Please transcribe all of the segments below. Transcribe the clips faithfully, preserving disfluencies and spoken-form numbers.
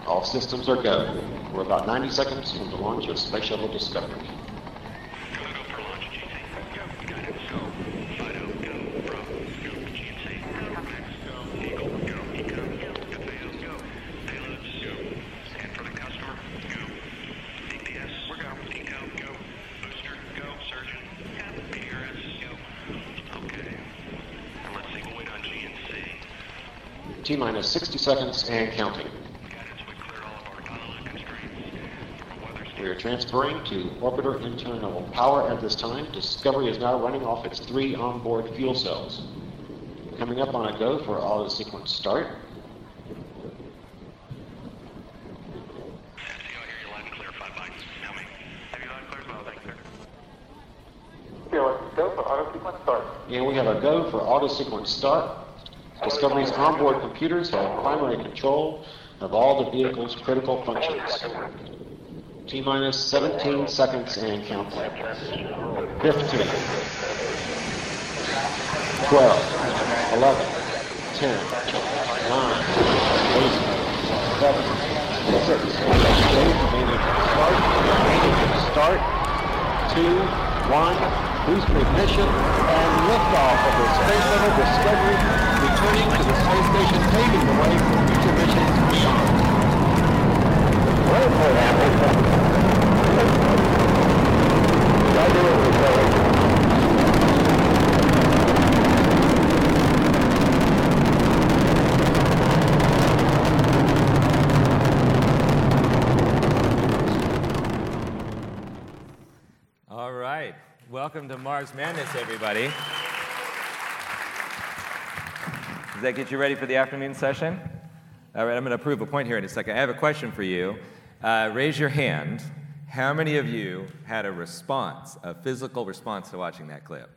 All systems are go. We're about ninety seconds from the launch of Space Shuttle Discovery. T-minus sixty seconds and counting. We are transferring to orbiter internal power at this time. Discovery is now running off its three onboard fuel cells. Coming up on a go for auto sequence start. Go for auto sequence start. And we have a go for auto sequence start. Discovery's onboard computers have primary control of all the vehicle's critical functions. T-minus seventeen seconds and counting. fifteen, twelve, eleven, ten, nine, eight, seven, six, start, two, one, booster ignition, and liftoff of the Space Shuttle Discovery, returning to the space station, paving the way for future missions beyond. Wait for that. All right. Welcome to Mars Madness, everybody. Does that get you ready for the afternoon session? All right, I'm going to prove a point here in a second. I have a question for you. Uh, raise your hand. How many of you had a response, a physical response to watching that clip?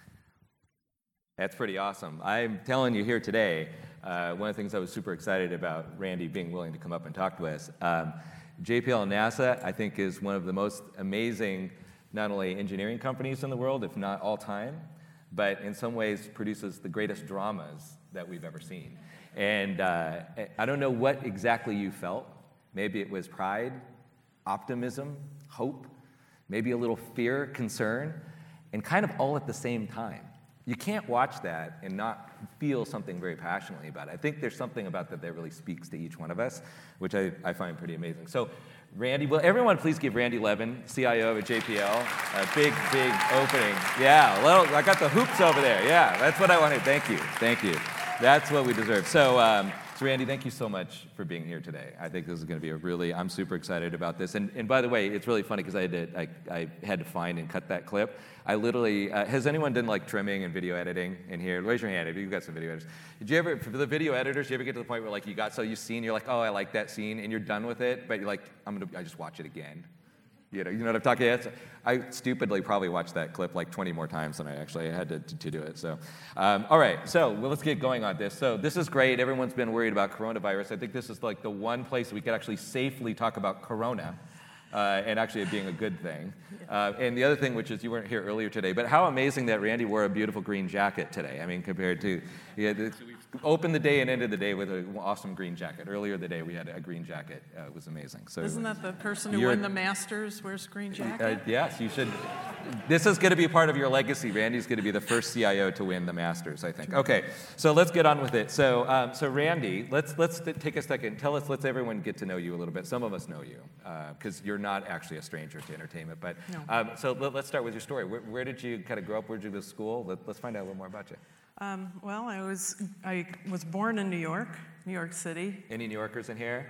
That's pretty awesome. I'm telling you here today, uh, one of the things I was super excited about Randy being willing to come up and talk to us. Um, J P L and NASA, I think, is one of the most amazing not only engineering companies in the world, if not all time, but in some ways produces the greatest dramas that we've ever seen. And uh, I don't know what exactly you felt. Maybe it was pride, optimism, hope, maybe a little fear, concern, and kind of all at the same time. You can't watch that and not feel something very passionately about it. I think there's something about that that really speaks to each one of us, which I, I find pretty amazing. So, Randy, will everyone please give Randy Levin, C I O of J P L, a big, big opening. Yeah, well, I got the hoops over there. Yeah, that's what I wanted. Thank you. Thank you. That's what we deserve. So, um, so Randy, thank you so much for being here today. I think this is going to be a really, I'm super excited about this. And, and by the way, it's really funny because I had to, I, I had to find and cut that clip. I literally, uh, has anyone done like trimming and video editing in here? Raise your hand if you've got some video editors. Did you ever, for the video editors, did you ever get to the point where like you got so you scene, you're like, oh, I like that scene, and you're done with it, but you're like, I'm going to, I just watch it again. You know, you know what I'm talking about? I stupidly probably watched that clip like twenty more times than I actually had to, to, to do it. So, um, all right, so well, let's get going on this. So this is great. Everyone's been worried about coronavirus. I think this is like the one place we could actually safely talk about corona. Uh, and actually it being a good thing. Uh, and the other thing, which is you weren't here earlier today, but how amazing that Randy wore a beautiful green jacket today. I mean, compared to, yeah, the, we opened the day and ended the day with an awesome green jacket. Earlier the day we had a green jacket. Uh, it was amazing. So isn't that the person who won the Masters wears green jacket? Uh, yes, you should. This is going to be part of your legacy. Randy's going to be the first C I O to win the Masters, I think. Okay, so let's get on with it. So, um, so Randy, let's let's take a second. Tell us, let's everyone get to know you a little bit. Some of us know you because uh, you're not actually a stranger to entertainment. But no. um, so let, let's start with your story. Where, where did you kind of grow up? Where did you go to school? Let, let's find out a little more about you. Um, well, I was I was born in New York, New York City. Any New Yorkers in here?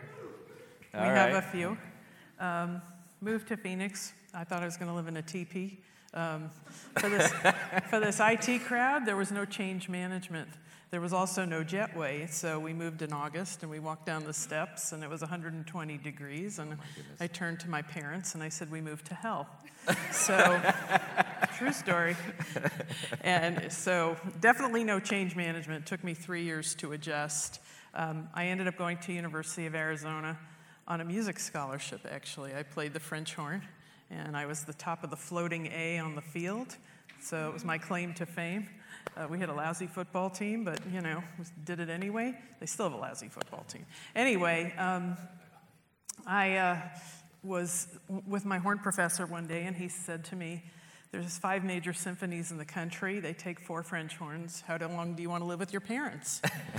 We All have right. a few. Um, moved to Phoenix. I thought I was going to live in a teepee. Um, for this for this I T crowd, there was no change management. There was also no jetway, so we moved in August, and we walked down the steps, and it was one hundred twenty degrees, and I turned to my parents, and I said, we moved to hell. So, true story. And so, definitely no change management. It took me three years to adjust. Um, I ended up going to University of Arizona on a music scholarship, actually. I played the French horn, and I was the top of the floating A on the field, so it was my claim to fame. Uh, we had a lousy football team, but, you know, did it anyway. They still have a lousy football team. Anyway, um, I uh, was with my horn professor one day, and he said to me, there's five major symphonies in the country. They take four French horns. How long do you want to live with your parents?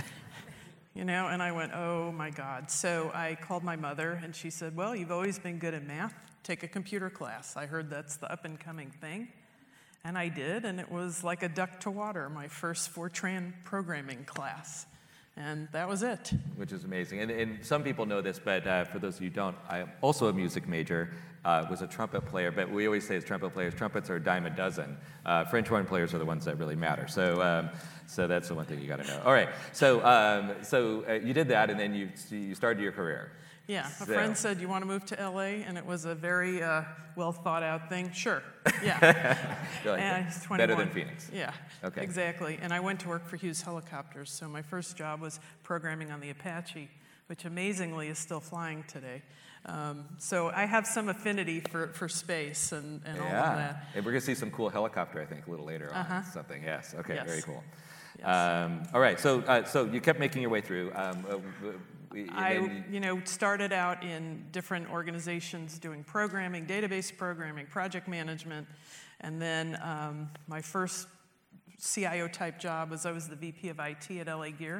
You know, and I went, oh my God. So I called my mother, and she said, well, you've always been good at math. Take a computer class. I heard that's the up-and-coming thing. And I did, and it was like a duck to water, my first Fortran programming class. And that was it. Which is amazing. And, and some people know this, but uh, for those of you who don't, I'm also a music major, uh, was a trumpet player, but we always say as trumpet players, trumpets are a dime a dozen. Uh, French horn players are the ones that really matter. So um, so that's the one thing you got to know. All right, so um, so uh, you did that, and then you you started your career. Yeah, a So- friend said, you want to move to L A? And it was a very uh, well thought out thing. Sure, yeah. You're like, And I was better twenty-one. than Phoenix. Yeah, Okay. exactly. And I went to work for Hughes Helicopters. So my first job was programming on the Apache, which amazingly is still flying today. Um, so I have some affinity for, for space and, and all of Yeah, that. and we're gonna see some cool helicopter, I think, a little later on. Uh-huh. Something, yes. Okay, Yes. very cool. Yes. Um, all right, so uh, so you kept making your way through. Um, uh, w- w- and I, then you know, started out in different organizations doing programming, database programming, project management, and then um, my first C I O type job was I was the V P of I T at L A Gear,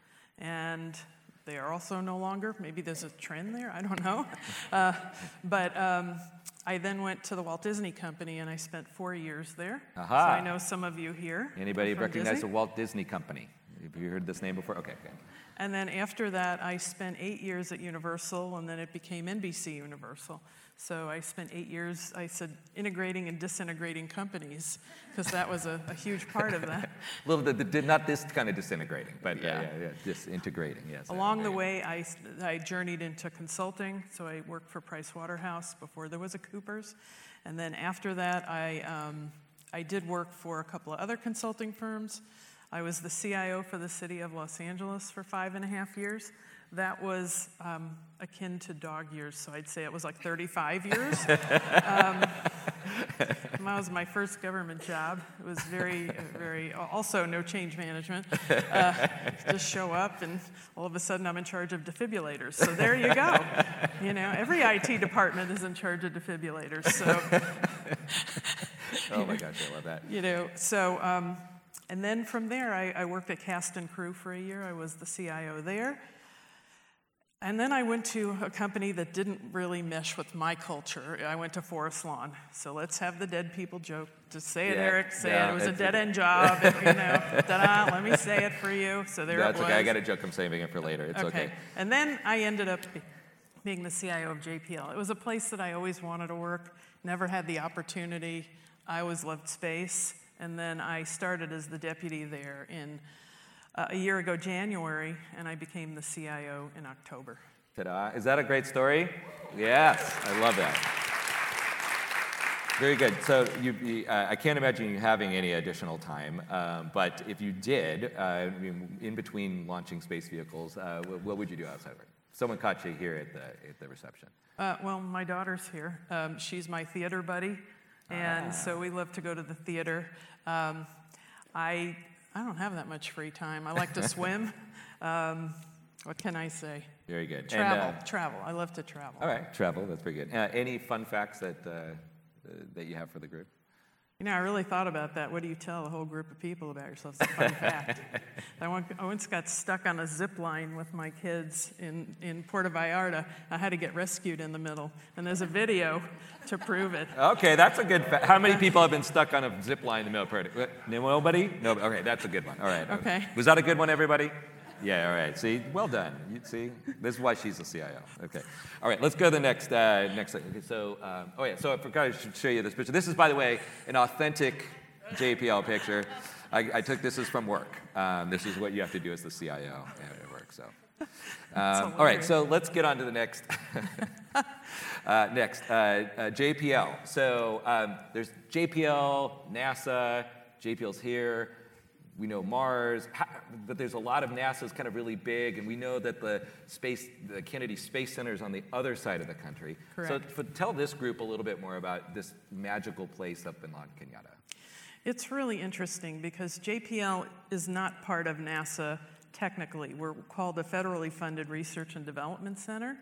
and they are also no longer. Maybe there's a trend there. I don't know, uh, but. Um, I then went to the Walt Disney Company, and I spent four years there. Aha. So I know some of you here. Anybody from recognize Disney. the Walt Disney Company? Have you heard this name before? Okay, okay. And then after that, I spent eight years at Universal, and then it became N B C Universal. So I spent eight years, I said, integrating and disintegrating companies, because that was a, a huge part of that. A little bit, did not this kind of disintegrating, but Yeah. yeah, yeah, yeah, disintegrating, yes. Along the Yeah. way, I, I journeyed into consulting. So I worked for Price Waterhouse before there was a Coopers. And then after that, I, um, I did work for a couple of other consulting firms. I was the C I O for the city of Los Angeles for five and a half years. That was um, akin to dog years, so I'd say it was like thirty-five years. um, that was my first government job. It was very, very, also no change management. Uh, just show up, and all of a sudden I'm in charge of defibrillators. So there you go. You know, every I T department is in charge of defibrillators. So, Oh my gosh, I love that. you know, so, um, and then from there, I, I worked at Cast and Crew for a year. I was the C I O there. And then I went to a company that didn't really mesh with my culture. I went to Forest Lawn. So let's have the dead people joke. Just say it, Yeah, Eric. Say yeah, it. It was a it's- dead-end job. And, you know, ta-da, let me say it for you. So there That's it was. okay, I got a joke, I'm saving it for later, it's okay. And then I ended up be- being the C I O of J P L. It was a place that I always wanted to work, never had the opportunity. I always loved space. And then I started as the deputy there in uh, a year ago, January, and I became the C I O in October. Ta-da. Is that a great story? Yes, I love that. Very good. So you, you, uh, I can't imagine you having any additional time, um, but if you did, uh, I mean, in between launching space vehicles, uh, what, what would you do outside work? Someone caught you here at the, at the reception. Uh, well, my daughter's here. Um, she's my theater buddy, and Ah. so we love to go to the theater. Um, I I don't have that much free time. I like to swim. Um, what can I say? Very good. Travel, And, uh, travel. I love to travel. all right, travel, that's pretty good. Uh, any fun facts that, uh, uh, that you have for the group? You know, I really thought about that. What do you tell a whole group of people about yourself? It's a fun fact. I once, I once got stuck on a zip line with my kids in, in Puerto Vallarta. I had to get rescued in the middle, and there's a video to prove it. Okay, that's a good fact. How many people have been stuck on a zip line in the middle of Nobody? No, okay, that's a good one. All right. Okay. Was that a good one, everybody? Yeah, all right. See, well done. You see, this is why she's a C I O. Okay. All right, let's go to the next. Uh, next. Okay, so, um, oh yeah. So I forgot I should show you this picture. This is, by the way, an authentic J P L picture. I, I took this is from work. Um, this is what you have to do as the C I O at work. So, um, all right. So let's get on to the next. uh, next, uh, uh, J P L. So um, there's J P L, NASA. J P L's here. We know Mars, but there's a lot of NASA's kind of really big, and we know that the space, the Kennedy Space Center is on the other side of the country. Correct. So for, tell this group a little bit more about this magical place up in La Cañada. It's really interesting because J P L is not part of NASA technically. We're called a federally funded research and development center.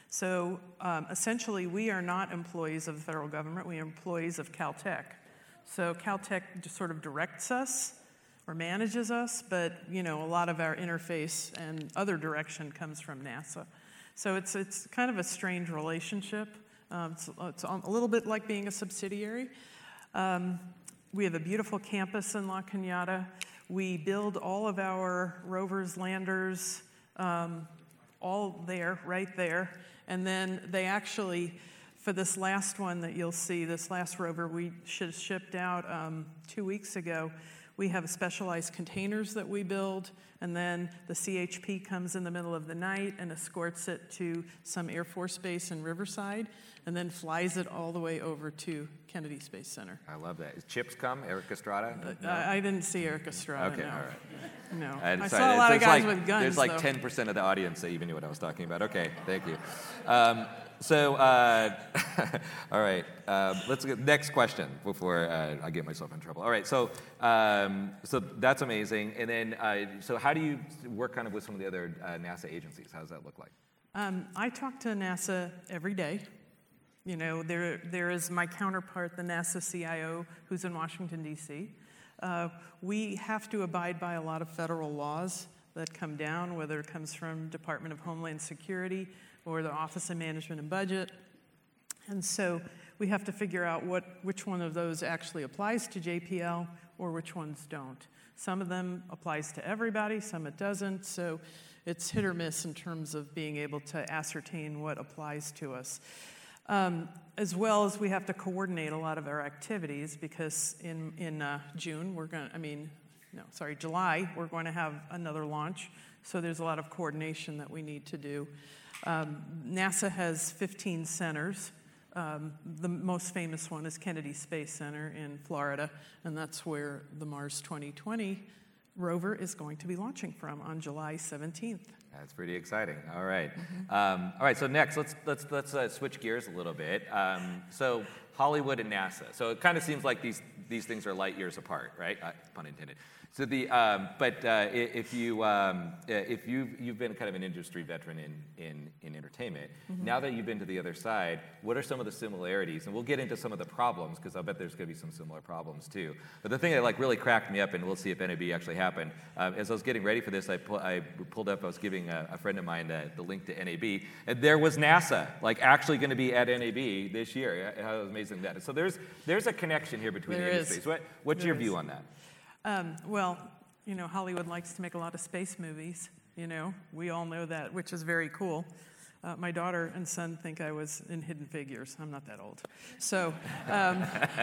So um, essentially, we are not employees of the federal government. We are employees of Caltech. So Caltech just sort of directs us or manages us, but you know, a lot of our interface and other direction comes from NASA. So it's it's kind of a strange relationship. Um, it's, it's a little bit like being a subsidiary. Um, we have a beautiful campus in La Cañada. We build all of our rovers, landers, um, all there, right there. And then they actually, for this last one that you'll see, this last rover we sh- shipped out um, two weeks ago, we have specialized containers that we build, and then the C H P comes in the middle of the night and escorts it to some Air Force base in Riverside, and then flies it all the way over to Kennedy Space Center. I love that. Is Chips come, Eric Estrada? Uh, No? I, I didn't see Eric Estrada, Okay, no. all right. No. And I sorry, saw a lot of there's guys like, with guns, There's like though. ten percent of the audience that even knew what I was talking about. Okay, thank you. Um, so, uh, all right, um, let's get next question before uh, I get myself in trouble. All right, so um, so that's amazing. And then, uh, so how do you work kind of with some of the other uh, NASA agencies? How does that look like? Um, I talk to NASA every day. You know, there there is my counterpart, the NASA C I O, who's in Washington, D C. Uh, we have to abide by a lot of federal laws that come down, whether it comes from Department of Homeland Security or the Office of Management and Budget. And so we have to figure out what which one of those actually applies to J P L or which ones don't. Some of them applies to everybody, some it doesn't. So it's hit or miss in terms of being able to ascertain what applies to us. Um, as well as we have to coordinate a lot of our activities because in, in uh, June, we're going to, I mean, no, sorry, July, we're going to have another launch. So there's a lot of coordination that we need to do. Um, NASA has fifteen centers. Um, the most famous one is Kennedy Space Center in Florida, and that's where the Mars twenty twenty rover is going to be launching from on July seventeenth. That's pretty exciting. All right. Mm-hmm. Um, all right. So next, let's let's let's uh, switch gears a little bit. Um, so Hollywood and NASA. So it kind of seems like these these things are light years apart, right? Uh, pun intended. So the um, but uh, if you um, if you you've, you've been kind of an industry veteran in in, in entertainment, mm-hmm. now that you've been to the other side, what are some of the similarities? And we'll get into some of the problems because I bet there's going to be some similar problems too. But the thing that like really cracked me up, and we'll see if N A B actually happened. Um, as I was getting ready for this, I, pu- I pulled up. I was giving a, a friend of mine uh, the link to N A B, and there was NASA like actually going to be at N A B this year. How amazing that is! So there's there's a connection here between there the industries. is. What what's there your is. view on that? Um, well, you know, Hollywood likes to make a lot of space movies. You know, we all know that, which is very cool. Uh, my daughter and son think I was in Hidden Figures. I'm not that old. So, um,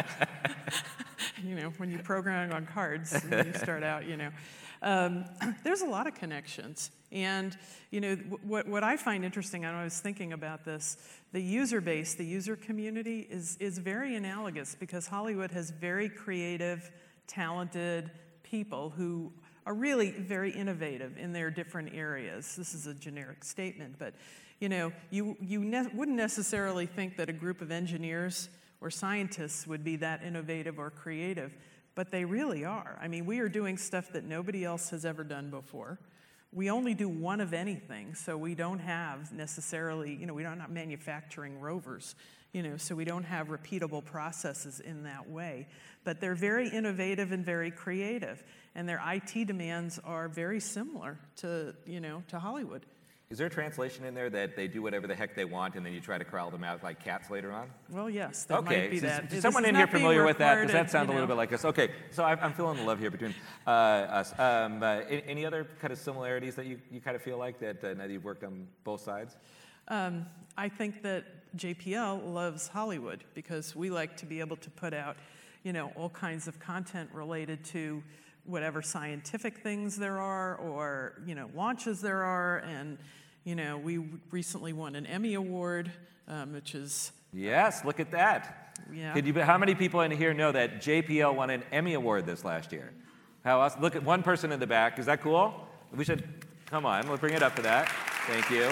you know, when you program on cards, when you start out, you know. Um, there's a lot of connections. And, you know, what, what I find interesting, and I was thinking about this, the user base, the user community is, is very analogous because Hollywood has very creative, talented people who are really very innovative in their different areas. This is a generic statement, but you know, you, you ne- wouldn't necessarily think that a group of engineers or scientists would be that innovative or creative, but they really are. I mean, we are doing stuff that nobody else has ever done before. We only do one of anything, so we don't have necessarily, you know, we're not manufacturing rovers, you know, so we don't have repeatable processes in that way. But they're very innovative and very creative, and their I T demands are very similar to, you know, to Hollywood. Is there a translation in there that they do whatever the heck they want and then you try to corral them out like cats later on? Well, yes, there okay. might be so that. Is, This someone is in here not being familiar with that? Does that recorded, sound you a little know. bit like this? Okay, so I'm, I'm feeling the love here between uh, us. Um, uh, any, any other kind of similarities that you, you kind of feel like that uh, now that you've worked on both sides? Um, I think that J P L loves Hollywood because we like to be able to put out, you know, all kinds of content related to whatever scientific things there are or, you know, launches there are. And, you know, we recently won an Emmy Award, um, which is... Yes, look at that. Yeah. Could you, how many people in here know that J P L won an Emmy Award this last year? How else? Look at one person in the back. Is that cool? We should, come on, we'll bring it up to that. Thank you.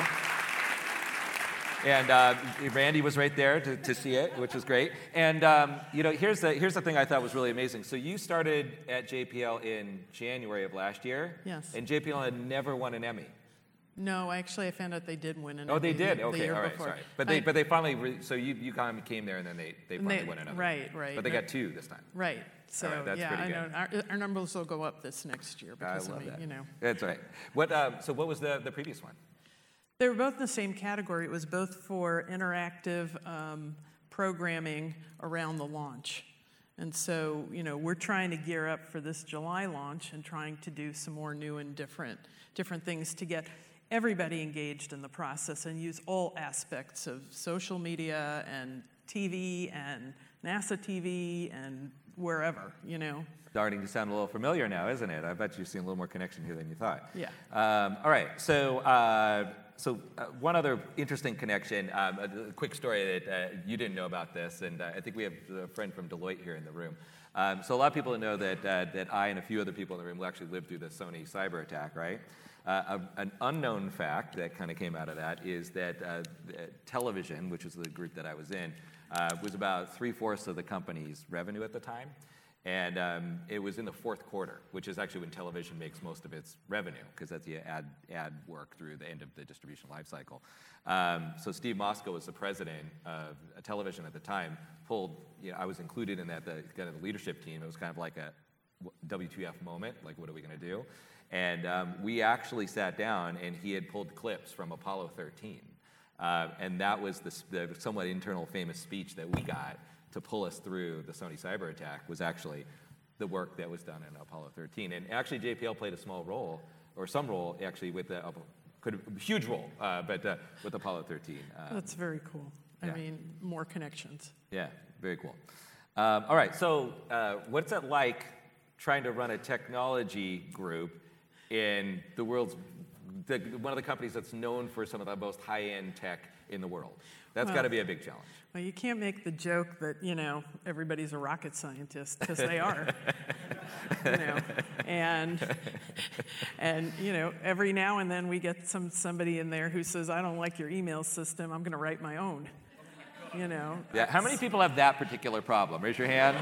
And uh, Randy was right there to, to see it, which was great. And um, you know, here's the here's the thing I thought was really amazing. So you started at J P L in January of last year. Yes. And J P L had never won an Emmy. No, actually, I found out they did win another. Oh, they did. The Okay, year all right, before. sorry. But they, I- but they finally. Re, so you, you kind of came there, and then they, they finally they- won another. right, right. But they No- got two this time. Right. So All right, that's yeah, pretty I good. know our, our numbers will go up this next year I because love of me, that. you know. That's right. What? Um, so what was the the previous one? They were both in the same category. It was both for interactive um, programming around the launch. And so, you know, we're trying to gear up for this July launch and trying to do some more new and different different things to get everybody engaged in the process and use all aspects of social media and T V and NASA T V and wherever, you know. Starting to sound a little familiar now, isn't it? I bet you've seen a little more connection here than you thought. Yeah. Um, all right. So, uh, so uh, one other interesting connection. Um, a, a quick story that uh, you didn't know about this, and uh, I think we have a friend from Deloitte here in the room. Um, so a lot of people know that uh, that I and a few other people in the room will actually lived through the Sony cyber attack, right? Uh, a, an unknown fact that kind of came out of that is that uh, television, which is the group that I was in, uh, was about three-fourths of the company's revenue at the time. And um, it was in the fourth quarter, which is actually when television makes most of its revenue, because that's the ad ad work through the end of the distribution life cycle. Um, so Steve Mosko was the president of television at the time. Pulled, you know, I was included in that, the kind of the leadership team. It was kind of like a W T F moment, like what are we going to do? And um, we actually sat down, and he had pulled clips from Apollo thirteen, uh, and that was the, the somewhat internal famous speech that we got to pull us through the Sony cyber attack was actually the work that was done in Apollo thirteen. And actually J P L played a small role, or some role actually with the, uh, could have, huge role, uh, but uh, with Apollo thirteen. Um, That's very cool. yeah. I mean, more connections. yeah, very cool. Um, all right, so uh, what's it like trying to run a technology group in the world's, the, one of the companies that's known for some of the most high-end tech in the world? That's Well, got to be a big challenge. Well, you can't make the joke that, you know, everybody's a rocket scientist, because they are. you know, and, and, you know, every now and then we get some somebody in there who says, I don't like your email system, I'm going to write my own. You know. Yeah, how many people have that particular problem? Raise your hand.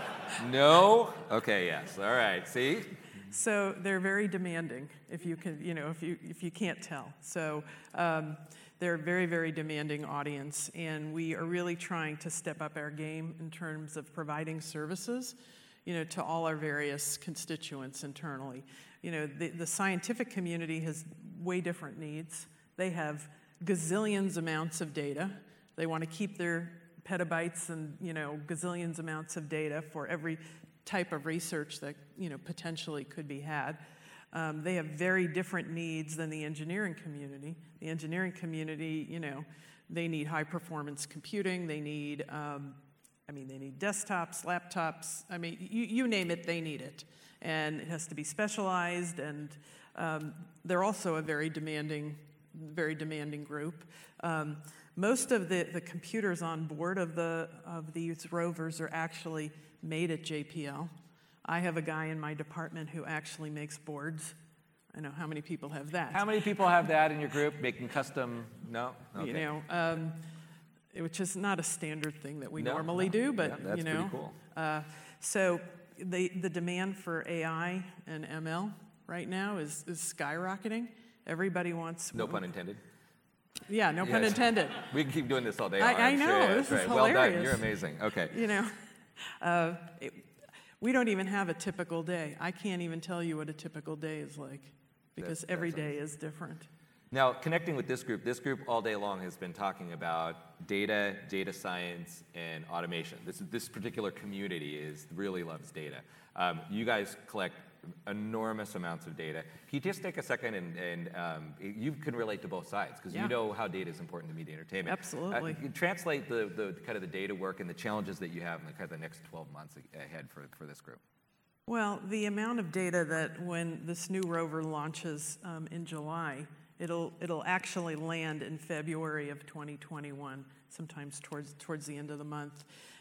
No? Okay, yes. All right, see? So they're very demanding, if you can, you know, if you if you can't tell. So um, they're a very, very demanding audience, and we are really trying to step up our game in terms of providing services, you know, to all our various constituents internally. You know, the, the scientific community has way different needs. They have gazillions amounts of data. They want to keep their petabytes and, you know, gazillions amounts of data for every type of research that, you know, potentially could be had. Um, they have very different needs than the engineering community. The engineering community, you know, they need high performance computing. They need, um, I mean, they need desktops, laptops. I mean, you, you name it, they need it. And it has to be specialized, and um, they're also a very demanding, very demanding group. Um, most of the, the computers on board of the of these rovers are actually made at J P L. I have a guy in my department who actually makes boards. I know how many people have that. How many people have that in your group, making custom? No? Okay. You know, um, which is not a standard thing that we No, normally no. do, but Yeah, that's you know. pretty cool. Uh, so the the demand for A I and M L right now is is skyrocketing. Everybody wants. No pun intended. Yeah, no pun Yes. intended. We can keep doing this all day I- long. I I'm know, sure. Yeah, this that's is right. Well done. hilarious. You're amazing. Okay. You know, uh, it, we don't even have a typical day. I can't even tell you what a typical day is like, because That- every that's day is different. Now, connecting with this group, this group all day long has been talking about data, data science, and automation. This, this particular community is really loves data. Um, you guys collect enormous amounts of data. Can you just take a second and, and um, you can relate to both sides, because Yeah. you know how data is important to media entertainment. Absolutely. Uh, you translate the, the kind of the data work and the challenges that you have in the, kind of the next twelve months ahead for, for this group. Well, the amount of data that when this new rover launches um, in July, it'll it'll actually land in February of twenty twenty-one, sometimes towards towards the end of the month,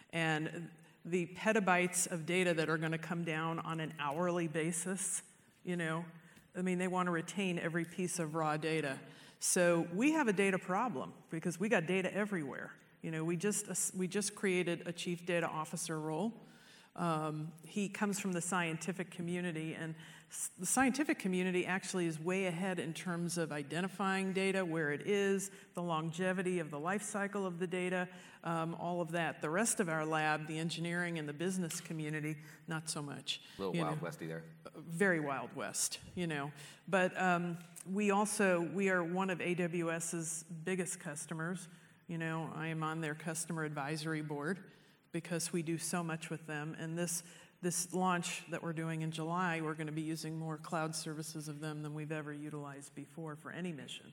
and the petabytes of data that are going to come down on an hourly basis, you know, I mean, they want to retain every piece of raw data. So we have a data problem because we got data everywhere. You know, we just we just created a chief data officer role. Um, he comes from the scientific community, and s- the scientific community actually is way ahead in terms of identifying data, where it is, the longevity of the life cycle of the data, um, all of that. The rest of our lab, the engineering and the business community, not so much. A little you Wild know. Westy there. Very Wild West, you know. But um, we also, we are one of AWS's biggest customers. You know, I am on their customer advisory board because we do so much with them. And this this launch that we're doing in July, we're going to be using more cloud services of them than we've ever utilized before for any mission.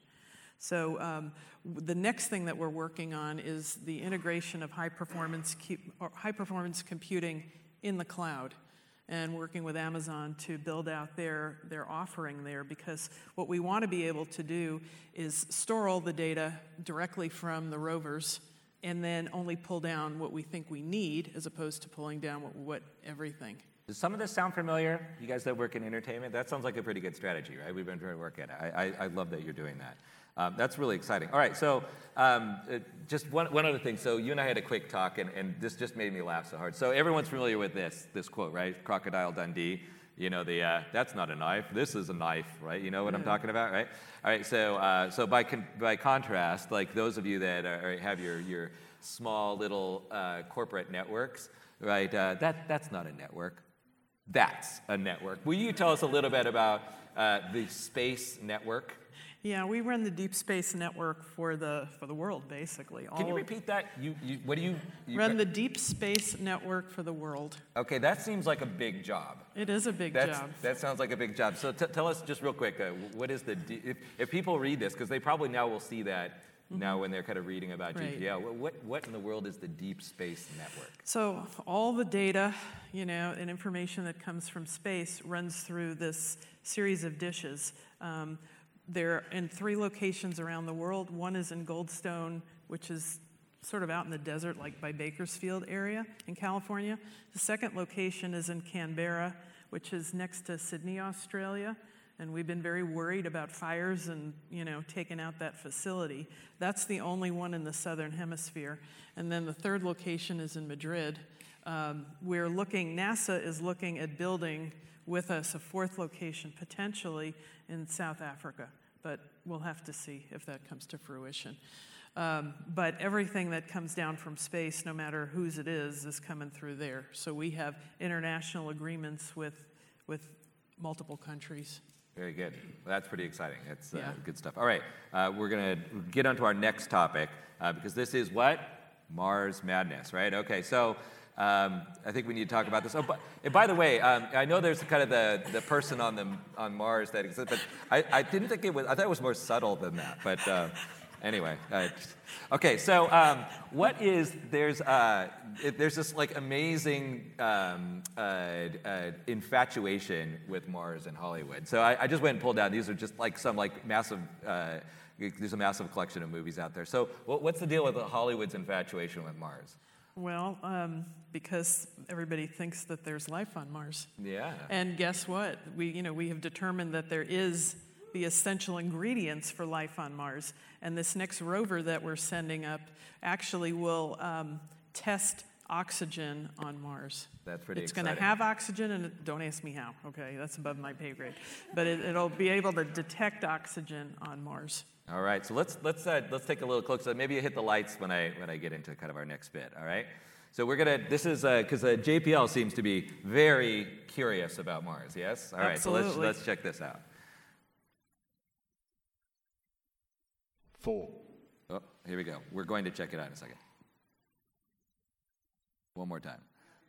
So um, the next thing that we're working on is the integration of high performance cu- or high performance computing in the cloud, and working with Amazon to build out their, their offering there, because what we want to be able to do is store all the data directly from the rovers and then only pull down what we think we need as opposed to pulling down what, what everything. Does some of this sound familiar? You guys that work in entertainment? That sounds like a pretty good strategy, right? We've been trying to work at it. I, I, I love that you're doing that. Um, that's really exciting. All right, so um, uh, just one, one other thing. So you and I had a quick talk, and, and this just made me laugh so hard. So everyone's familiar with this this quote, right? Crocodile Dundee. You know, the uh, that's not a knife. This is a knife, right? You know what yeah. I'm talking about, right? All right. So uh, so by con- by contrast, like those of you that are, have your your small little uh, corporate networks, right? Uh, that that's not a network. That's a network. Will you tell us a little bit about uh, the space network? Yeah, we run the Deep Space Network for the for the world, basically. Can you repeat that? You, you what do you, you run the Deep Space Network for the world? Okay, that seems like a big job. It is a big That's, job. That sounds like a big job. So t- tell us just real quick, uh, what is the D- if if people read this, because they probably now will see that mm-hmm. now when they're kind of reading about right. G P L. What what in the world is the Deep Space Network? So all the data, you know, and information that comes from space runs through this series of dishes. Um, They're in three locations around the world. One is in Goldstone, which is sort of out in the desert, like by Bakersfield area in California. The second location is in Canberra, which is next to Sydney, Australia. And we've been very worried about fires and, you know, taking out that facility. That's the only one in the southern hemisphere. And then the third location is in Madrid. Um, we're looking, NASA is looking at building with us a fourth location potentially in South Africa, but we'll have to see if that comes to fruition. Um, but everything that comes down from space, no matter whose it is, is coming through there. So we have international agreements with with multiple countries. Very good. Well, that's pretty exciting. That's uh, Yeah. good stuff. All right, uh, we're going to get on to our next topic, uh, because this is what? Mars madness, right? Okay, so Um, I think we need to talk about this. Oh, but, and by the way, um, I know there's kind of the, the person on the on Mars that exists, but I, I didn't think it was. I thought it was more subtle than that. But uh, anyway, uh, okay. So um, what is there's uh, it, there's this like amazing um, uh, uh, infatuation with Mars in Hollywood. So I, I just went and pulled down. These are just like some like massive. Uh, there's a massive collection of movies out there. So what, what's the deal with Hollywood's infatuation with Mars? Well, um, because everybody thinks that there's life on Mars. Yeah. And guess what? We, you know, we have determined that there is the essential ingredients for life on Mars. And this next rover that we're sending up actually will um, test oxygen on Mars. That's pretty It's exciting. going to have oxygen, and it, don't ask me how. Okay, that's above my pay grade. But it, it'll be able to detect oxygen on Mars. All right, so let's let's uh, let's take a little closer. So maybe you hit the lights when I when I get into kind of our next bit. All right, so we're gonna. This is because uh, uh, J P L seems to be very curious about Mars. Yes. All right, Absolutely. so let's let's check this out. Four. Oh, here we go. We're going to check it out in a second. One more time.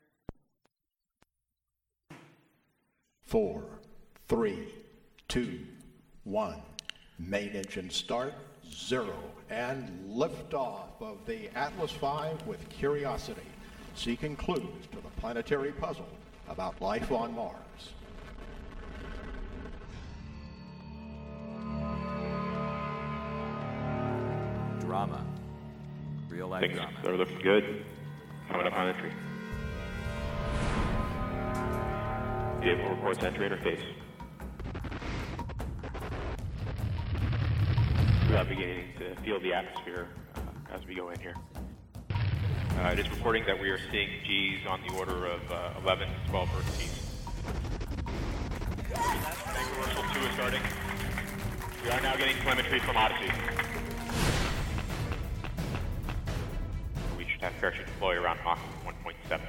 Four, three, two, one. Main engine start, zero, and liftoff of the Atlas five with Curiosity, seeking clues to the planetary puzzle about life on Mars. Drama. Real life Things drama. are looking good. Coming up on entry. Vehicle reports entry interface. We are beginning to feel the atmosphere uh, as we go in here. Uh, it is reporting that we are seeing G's on the order of uh, eleven to twelve Earth G's. Commercial two is starting. We are now getting telemetry from Odyssey. We should have parachute deploy around Mach one point seven.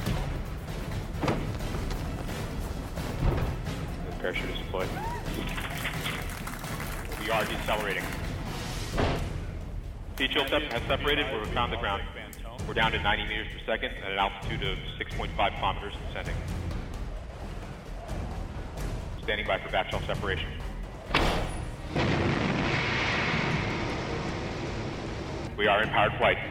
The parachute is deployed. We are decelerating. T-chill has separated. We're on the ground. We're down to ninety meters per second at an altitude of six point five kilometers descending. Standing by for backshell separation. We are in powered flight.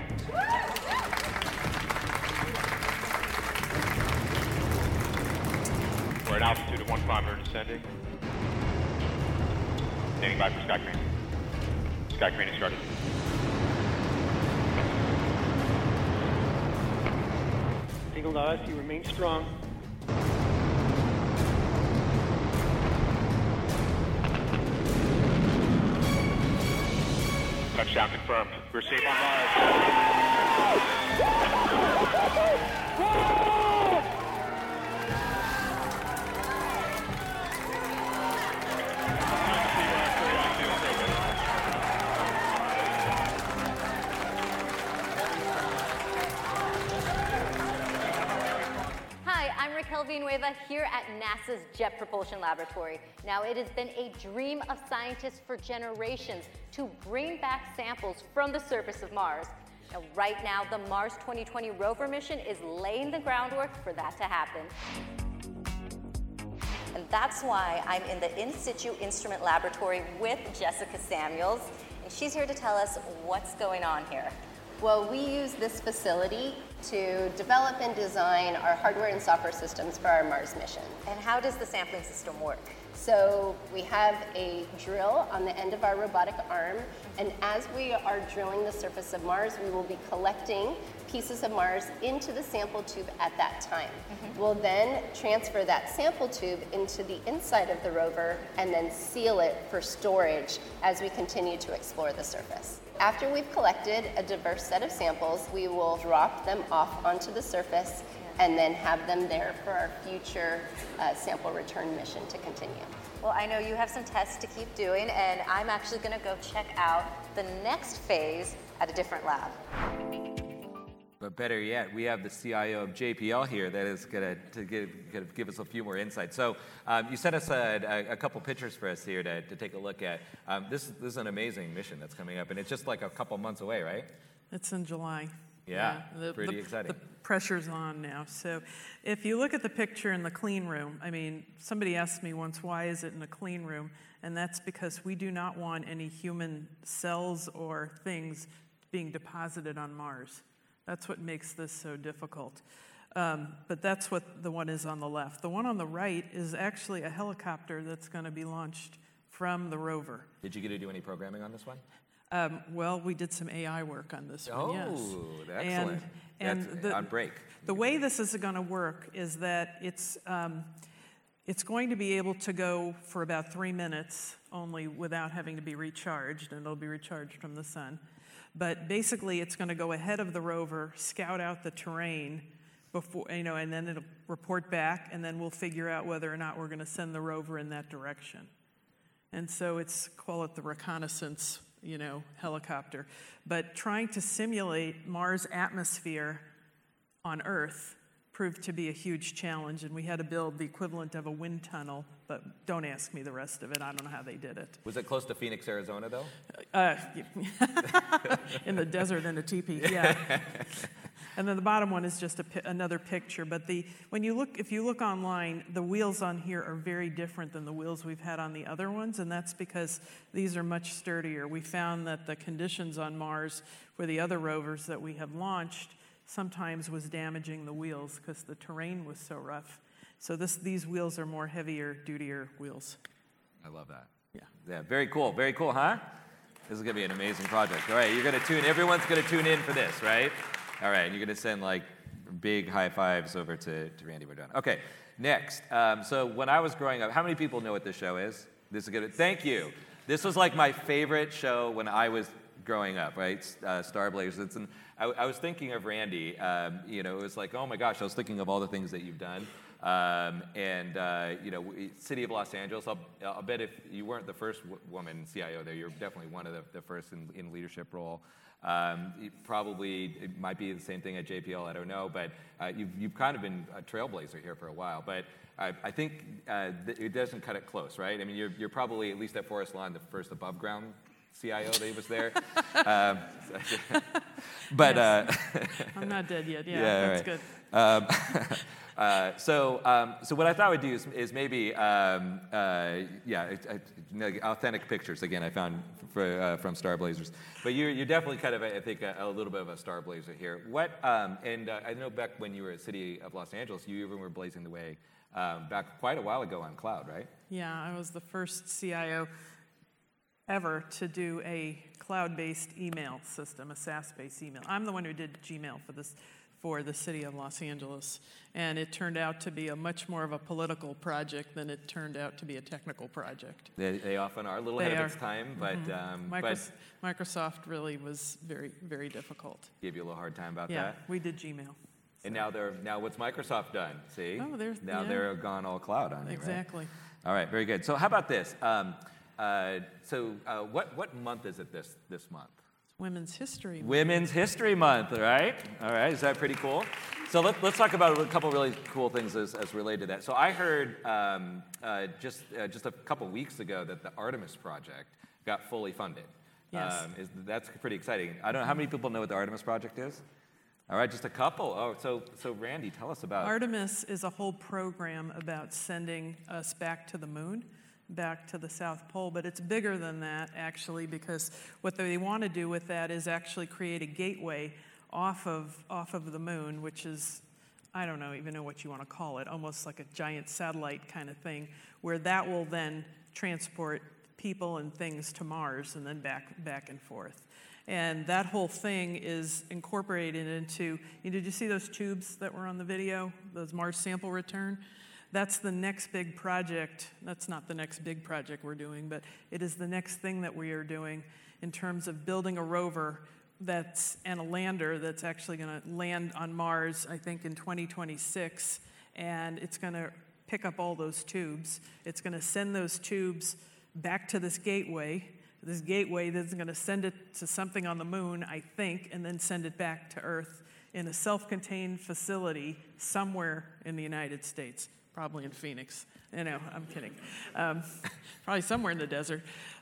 We're at altitude of one kilometer descending. Standing by for sky crane. Sky crane is started. Signal to us, you remain strong. Touchdown confirmed. We're safe on Mars. Hi, I'm Raquel Villanueva here at NASA's Jet Propulsion Laboratory. Now, it has been a dream of scientists for generations to bring back samples from the surface of Mars. Now, right now, the Mars twenty twenty rover mission is laying the groundwork for that to happen. And that's why I'm in the In Situ Instrument Laboratory with Jessica Samuels, and she's here to tell us what's going on here. Well, we use this facility to develop and design our hardware and software systems for our Mars mission. And how does the sampling system work? So we have a drill on the end of our robotic arm, and as we are drilling the surface of Mars, we will be collecting pieces of Mars into the sample tube at that time. Mm-hmm. We'll then transfer that sample tube into the inside of the rover and then seal it for storage as we continue to explore the surface. After we've collected a diverse set of samples, we will drop them off onto the surface and then have them there for our future uh, sample return mission to continue. Well, I know you have some tests to keep doing, and I'm actually going to go check out the next phase at a different lab. But better yet, we have the C I O of J P L here that is going to give, gonna give us a few more insights. So um, you sent us a, a, a couple pictures for us here to, to take a look at. Um, this, this is an amazing mission that's coming up, and it's just like a couple months away, right? It's in July. Yeah, yeah the, pretty the, exciting. The pressure's on now. So if you look at the picture in the clean room, I mean, somebody asked me once, why is it in a clean room? And that's because we do not want any human cells or things being deposited on Mars. That's what makes this so difficult. Um, but that's what the one is on the left. The one on the right is actually a helicopter that's going to be launched from the rover. Did you get to do any programming on this one? Um, well, we did some A I work on this oh, one, yes. Oh, excellent. And, and that's the, on break. The way this is going to work is that it's, um, it's going to be able to go for about three minutes only without having to be recharged, and it'll be recharged from the sun. But basically, it's going to go ahead of the rover, scout out the terrain, before you know, and then it'll report back, and then we'll figure out whether or not we're going to send the rover in that direction. And so it's, call it the reconnaissance, you know, helicopter. But trying to simulate Mars' atmosphere on Earth proved to be a huge challenge, and we had to build the equivalent of a wind tunnel, but don't ask me the rest of it. I don't know how they did it. Was it close to Phoenix, Arizona, though? Uh, in the desert in a teepee, yeah. And then the bottom one is just a pi- another picture. But the when you look, if you look online, the wheels on here are very different than the wheels we've had on the other ones, and that's because these are much sturdier. We found that the conditions on Mars for the other rovers that we have launched sometimes was damaging the wheels because the terrain was so rough. So this, these wheels are more heavier, dutier wheels. I love that. Yeah. Yeah, very cool. Very cool, huh? This is going to be an amazing project. All right, you're going to tune, everyone's going to tune in for this, right? All right, you're going to send like big high fives over to, to Randy Bardone. Okay, next. Um, so when I was growing up, how many people know what this show is? This is good. Thank you. This was like my favorite show when I was growing up, right? Uh, Star Blazers. And I, I was thinking of Randy. Um, you know, it was like, oh my gosh, I was thinking of all the things that you've done. Um, and, uh, you know, City of Los Angeles, I'll, I'll bet if you weren't the first w- woman C I O there, you're definitely one of the, the first in, in leadership role. Um, probably, it might be the same thing at J P L, I don't know, but uh, you've, you've kind of been a trailblazer here for a while. But I, I think uh, th- it doesn't cut it close, right? I mean, you're, you're probably, at least at Forest Lawn, the first above ground C I O that was there. um, but yes. uh, I'm not dead yet. Yeah, yeah that's right. good. Um, uh, so, um, so what I thought we'd do is, is maybe, um, uh, yeah, I, I, authentic pictures. Again, I found for, uh, from Star Blazers. But you're, you're definitely kind of, I think, a, a little bit of a Star Blazer here. What? Um, and uh, I know back when you were at City of Los Angeles, you even were blazing the way um, back quite a while ago on cloud, right? Yeah, I was the first C I O ever to do a cloud-based email system, a SaaS-based email. I'm the one who did Gmail for this, for the City of Los Angeles, and it turned out to be a much more of a political project than it turned out to be a technical project. They, they often are a little They ahead are. of its time, but, Mm-hmm. um, Micros- but Microsoft really was very, very difficult. gave you a little hard time about Yeah, that. we did Gmail. And now they're now what's Microsoft done? See, Oh, there's- now yeah. they're gone all cloud on you, right? Exactly. All right, very good. So how about this? Um, uh, so uh, what what month is it this this month? Women's History Month. Women's History Month, right? All right, is that pretty cool? So let, let's talk about a couple really cool things as, as related to that. So I heard um, uh, just uh, just a couple weeks ago that the Artemis Project got fully funded. Yes. Um, is, that's pretty exciting. I don't know, how many people know what the Artemis Project is? All right, just a couple. Oh, so so Randy, tell us about it. Artemis is a whole program about sending us back to the moon, back to the South Pole, but it's bigger than that, actually, because what they want to do with that is actually create a gateway off of off of the moon, which is, I don't know, even know what you want to call it, almost like a giant satellite kind of thing, where that will then transport people and things to Mars and then back back and forth. And that whole thing is incorporated into, you know, did you see those tubes that were on the video, those Mars sample return? That's the next big project. That's not the next big project we're doing, but it is the next thing that we are doing in terms of building a rover that's and a lander that's actually going to land on Mars, I think, in twenty twenty-six, and it's going to pick up all those tubes. It's going to send those tubes back to this gateway. This gateway that's going to send it to something on the moon, I think, and then send it back to Earth in a self-contained facility somewhere in the United States, probably in Phoenix. You know, I'm kidding. Um, probably somewhere in the desert.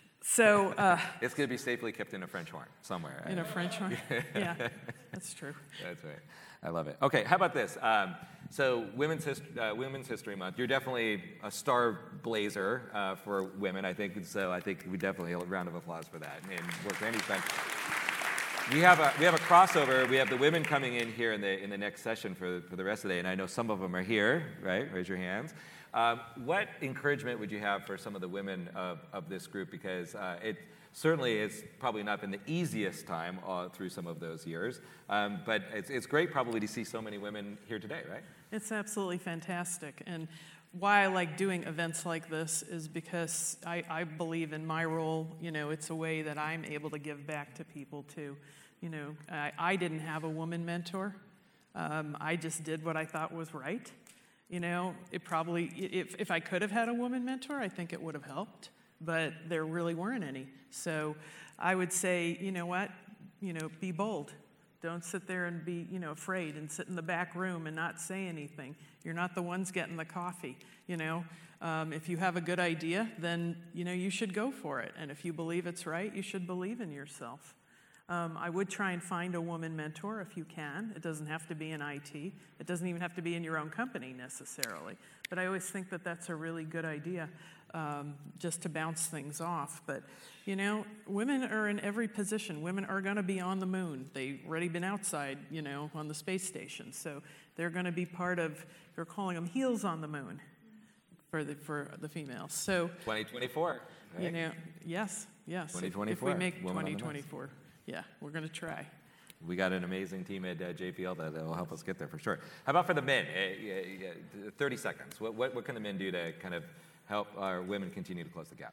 So uh, it's going to be safely kept in a French horn somewhere. Right? In a French horn? Yeah, that's true. That's right. I love it. Okay, how about this? Um, so Women's, Hist- uh, Women's History Month, you're definitely a star blazer uh, for women, I think. So I think we definitely a round of applause for that. And work Randy's done. We have a we have a crossover. We have the women coming in here in the in the next session for for the rest of the day, and I know some of them are here. Right? Raise your hands. Um, what encouragement would you have for some of the women of, of this group? Because uh, it certainly has probably not been the easiest time uh, through some of those years, um, but it's it's great probably to see so many women here today, right? It's absolutely fantastic, and why I like doing events like this is because I, I believe in my role, you know, it's a way that I'm able to give back to people too. You know, I, I didn't have a woman mentor. Um, I just did what I thought was right. You know, it probably, if, if I could have had a woman mentor, I think it would have helped, but there really weren't any. So I would say, you know what, you know, be bold. Don't sit there and be, you know, afraid and sit in the back room and not say anything. You're not the ones getting the coffee, you know. Um, if you have a good idea, then, you know, you should go for it. And if you believe it's right, you should believe in yourself. Um, I would try and find a woman mentor if you can. It doesn't have to be in I T. It doesn't even have to be in your own company necessarily. But I always think that that's a really good idea, um, just to bounce things off. But, you know, women are in every position. Women are going to be on the moon. They've already been outside, you know, on the space station. So they're going to be part of, they're calling them heels on the moon for the for the females. So twenty twenty-four, right? You know, yes, yes. twenty twenty-four. If we make Woman on the twenty twenty-four. Yeah, we're going to try. We got an amazing team at uh, J P L that will help us get there for sure. How about for the men? Uh, uh, thirty seconds. What, what, what can the men do to kind of help our women continue to close the gap?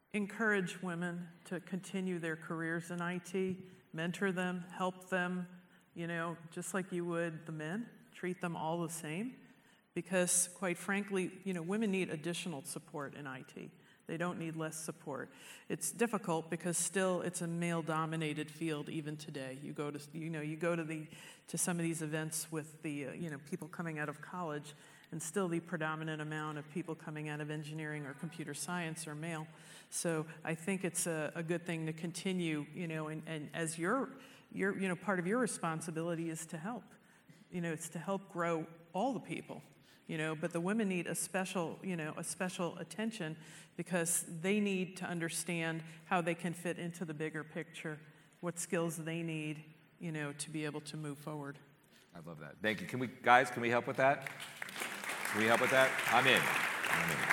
encourage women to continue their careers in I T, mentor them, help them, you know, just like you would the men, treat them all the same. Because quite frankly, you know, women need additional support in I T. They don't need less support. It's difficult because still it's a male-dominated field even today. You go to, you know, you go to the to some of these events with the, uh, you know, people coming out of college, and still the predominant amount of people coming out of engineering or computer science are male. So I think it's a, a good thing to continue, you know, and, and as your, your, you know, part of your responsibility is to help. You know, it's to help grow all the people. You know, but the women need a special, you know, a special attention because they need to understand how they can fit into the bigger picture, what skills they need, you know, to be able to move forward. I love that. Thank you. Can we, guys, can we help with that? Can we help with that? I'm in. I'm in.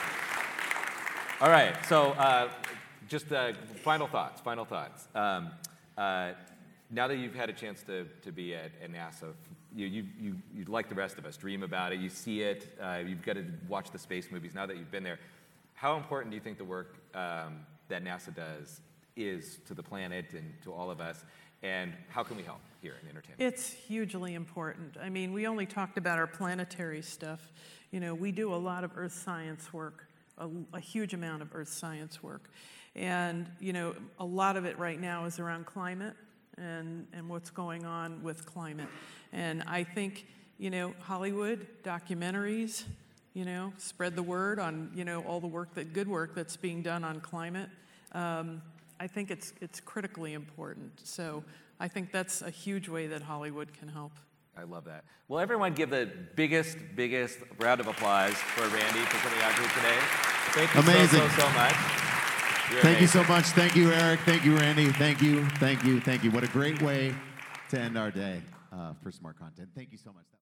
All right. So, uh, just uh, final thoughts. Final thoughts. Um, uh, now that you've had a chance to to be at, at NASA. You, you, you, you, like the rest of us, dream about it, you see it, uh, you've got to watch the space movies. Now that you've been there, how important do you think the work um, that NASA does is to the planet and to all of us, and how can we help here in entertainment? It's hugely important. I mean, we only talked about our planetary stuff. You know, we do a lot of earth science work, a, a huge amount of earth science work. And, you know, a lot of it right now is around climate. And, and what's going on with climate. And I think, you know, Hollywood, documentaries, you know, spread the word on, you know, all the work, that good work that's being done on climate. Um, I think it's it's critically important. So I think that's a huge way that Hollywood can help. I love that. Well, everyone give the biggest, biggest round of applause for Randy for coming out here today. Thank you Amazing. so, so, so much. You're Thank amazing. you so much. Thank you, Eric. Thank you, Randy. Thank you. Thank you. Thank you. What a great way to end our day uh, for Smart Content. Thank you so much.